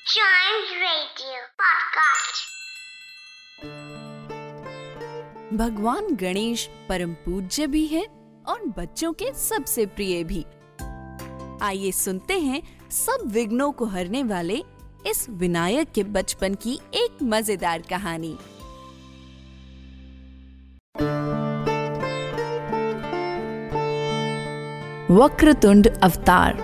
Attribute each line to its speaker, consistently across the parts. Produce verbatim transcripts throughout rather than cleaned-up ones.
Speaker 1: Giant Radio Podcast।
Speaker 2: भगवान गणेश परम पूज्य भी हैं और बच्चों के सबसे प्रिय भी। आइए सुनते हैं सब विघ्नों को हरने वाले इस विनायक के बचपन की एक मजेदार कहानी। वक्रतुंड अवतार।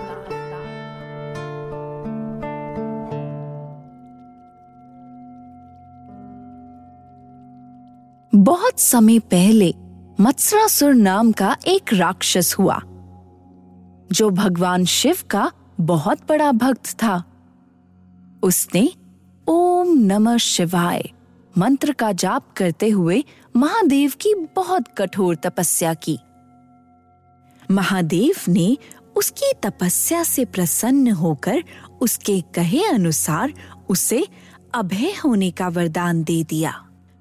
Speaker 2: बहुत समय पहले मत्सरासुर नाम का एक राक्षस हुआ, जो भगवान शिव का बहुत बड़ा भक्त था। उसने ओम नमः शिवाय मंत्र का जाप करते हुए महादेव की बहुत कठोर तपस्या की। महादेव ने उसकी तपस्या से प्रसन्न होकर उसके कहे अनुसार उसे अभय होने का वरदान दे दिया।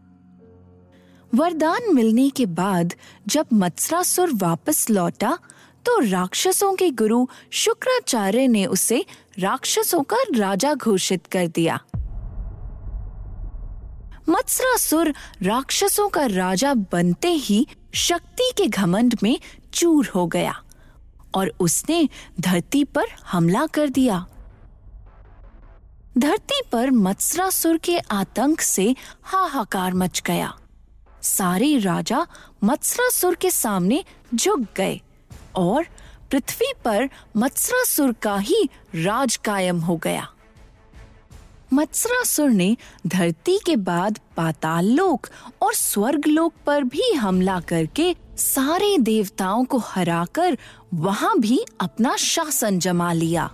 Speaker 2: वरदान मिलने के बाद जब मत्सरासुर वापस लौटा तो राक्षसों के गुरु शुक्राचार्य ने उसे राक्षसों का राजा घोषित कर दिया। मत्सरासुर राक्षसों का राजा बनते ही शक्ति के घमंड में चूर हो गया और उसने धरती पर हमला कर दिया। धरती पर मत्सरासुर के आतंक से हाहाकार मच गया। सारे राजा मत्सरासुर के सामने झुक गए और पृथ्वी पर मत्सरासुर का ही राज कायम हो गया। मत्सरासुर ने धरती के बाद पाताल लोक और स्वर्ग लोक पर भी हमला करके सारे देवताओं को हराकर वहां भी अपना शासन जमा लिया।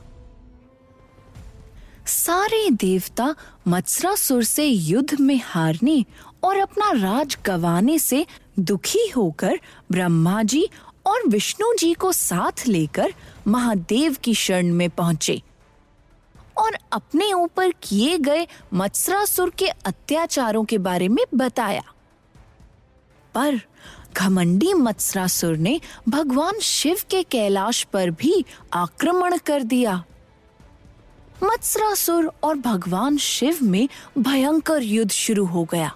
Speaker 2: सारे देवता मत्सरासुर से युद्ध में हारने और अपना राज गंवाने से दुखी होकर ब्रह्मा जी और विष्णु जी को साथ लेकर महादेव की शरण में पहुंचे और अपने ऊपर किए गए मत्सरासुर के अत्याचारों के बारे में बताया। पर घमंडी मत्सरासुर ने भगवान शिव के कैलाश पर भी आक्रमण कर दिया। मत्सरासुर और भगवान शिव में भयंकर युद्ध शुरू हो गया।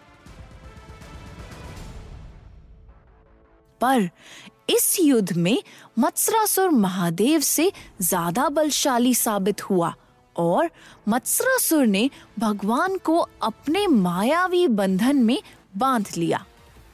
Speaker 2: पर इस युद्ध में मत्सरासुर महादेव से ज्यादा बलशाली साबित हुआ और मत्सरासुर ने भगवान को अपने मायावी बंधन में बांध लिया।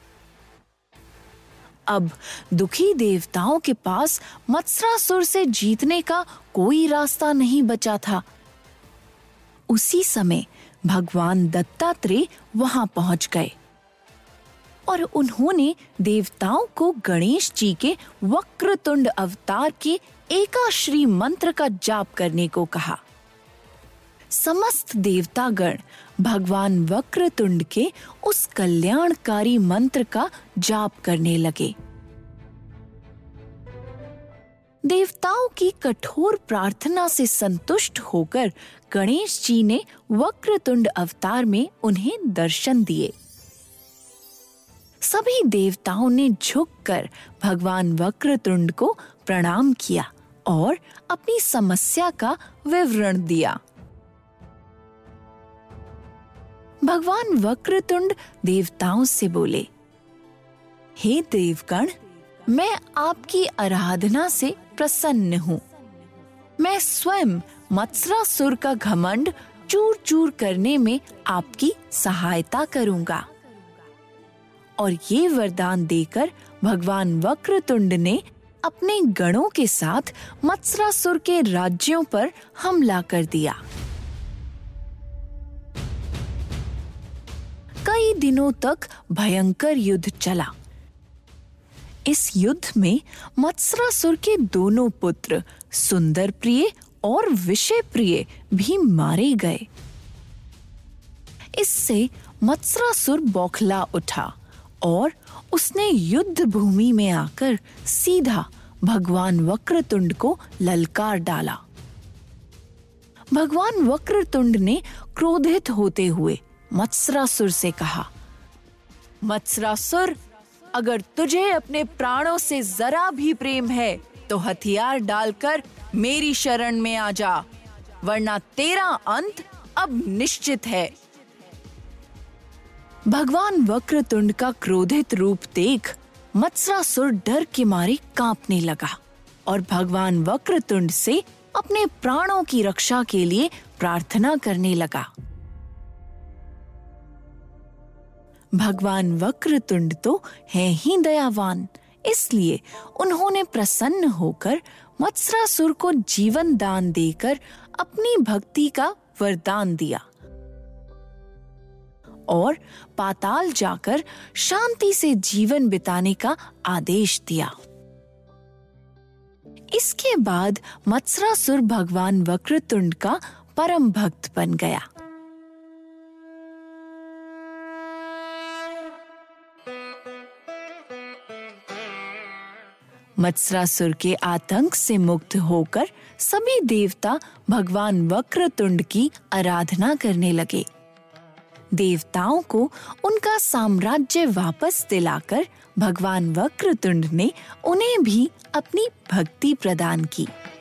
Speaker 2: अब दुखी देवताओं के पास मत्सरासुर से जीतने का कोई रास्ता नहीं बचा था। उसी समय भगवान दत्तात्रेय वहां पहुंच गए और उन्होंने देवताओं को गणेश जी के वक्रतुंड अवतार के एकाश्री मंत्र का जाप करने को कहा। समस्त देवतागण भगवान वक्रतुंड के उस कल्याणकारी मंत्र का जाप करने लगे। देवताओं की कठोर प्रार्थना से संतुष्ट होकर गणेश जी ने वक्रतुंड अवतार में उन्हें दर्शन दिए। सभी देवताओं ने झुककर भगवान वक्रतुंड को प्रणाम किया और अपनी समस्या का विवरण दिया। भगवान वक्रतुंड देवताओं से बोले, हे देवगण, मैं आपकी आराधना से प्रसन्न हूँ। मैं स्वयं मत्सरासुर का घमंड चूर चूर करने में आपकी सहायता करूंगा। और ये वरदान देकर भगवान वक्रतुंड ने अपने गणों के साथ मत्सरासुर के राज्यों पर हमला कर दिया। कई दिनों तक भयंकर युद्ध चला। इस युद्ध में मत्सरासुर के दोनों पुत्र सुंदर प्रिय और विषय प्रिय भी मारे गए। इससे मत्सरासुर बौखला उठा और उसने युद्ध भूमि में आकर सीधा भगवान वक्रतुंड को ललकार डाला। भगवान वक्रतुंड ने क्रोधित होते हुए मत्सरासुर से कहा, मत्सरासुर, अगर तुझे अपने प्राणों से जरा भी प्रेम है तो हथियार डालकर मेरी शरण में आ जा। वरना तेरा अंत अब निश्चित है। भगवान वक्रतुंड का क्रोधित रूप देख मत्सरासुर डर के मारे कांपने लगा और भगवान वक्रतुंड से अपने प्राणों की रक्षा के लिए प्रार्थना करने लगा। भगवान वक्रतुंड तो है ही दयावान, इसलिए उन्होंने प्रसन्न होकर मत्सरासुर को जीवन दान देकर अपनी भक्ति का वरदान दिया और पाताल जाकर शांति से जीवन बिताने का आदेश दिया। इसके बाद मत्सरासुर भगवान वक्रतुंड का परम भक्त बन गया। मत्सरासुर के आतंक से मुक्त होकर सभी देवता भगवान वक्रतुंड की आराधना करने लगे। देवताओं को उनका साम्राज्य वापस दिलाकर भगवान वक्रतुंड ने उन्हें भी अपनी भक्ति प्रदान की।